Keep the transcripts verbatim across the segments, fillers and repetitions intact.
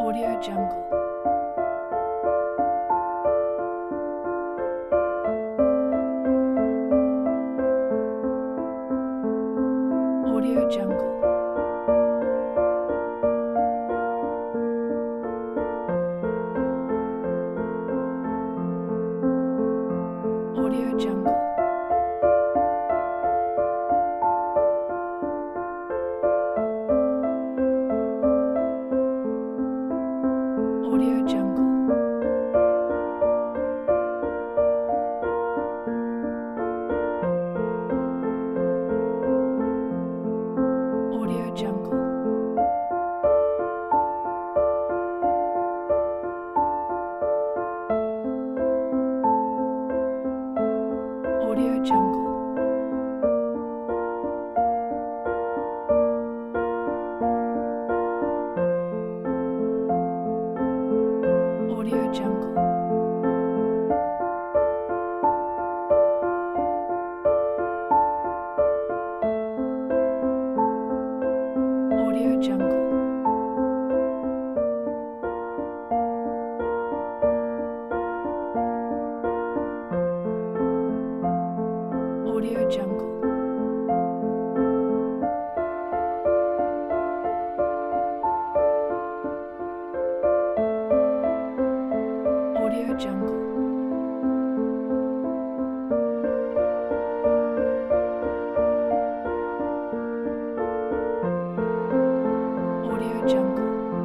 Audio Jungle. Audio Jungle. Audio Jungle. Audio Jungle. Audio Jungle. Audio Jungle. Audio Jungle. Audio Jungle. Audio Jungle. Audio Jungle. Audio Jungle.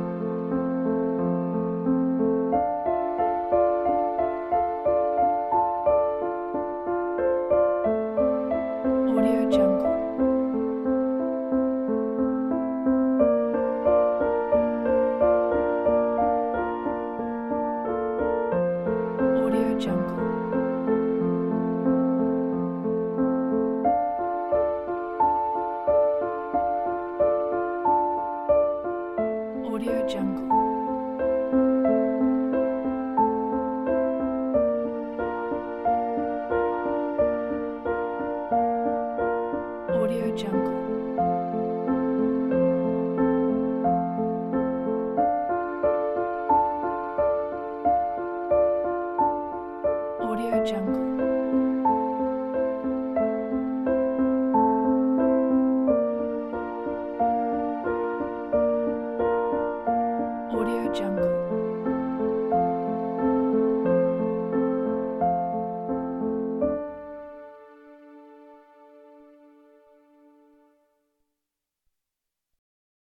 Audio Jungle. Audio Jungle. Audio Jungle. Audio Jungle. Audio Jungle. Audio Jungle.